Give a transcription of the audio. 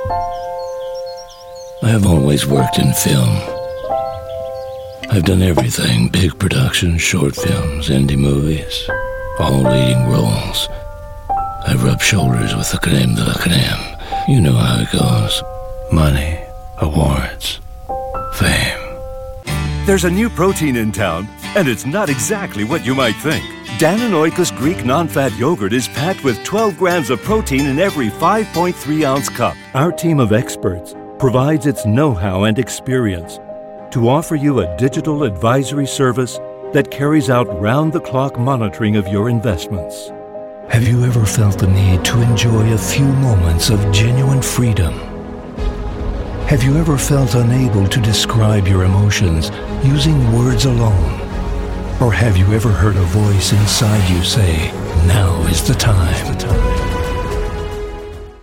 I have always worked in film. I've done everything, big productions, short films, indie movies, all leading roles. I've rubbed shoulders with the creme de la creme. You know how it goes. Money, awards, fame. There's a new protein in town, and it's not exactly what you might think. Dannon Oikos Greek non-fat yogurt is packed with 12 grams of protein in every 5.3-ounce cup. Our team of experts provides its know-how and experience to offer you a digital advisory service that carries out round-the-clock monitoring of your investments. Have you ever felt the need to enjoy a few moments of genuine freedom? Have you ever felt unable to describe your emotions using words alone? Or have you ever heard a voice inside you say, "Now is the time"?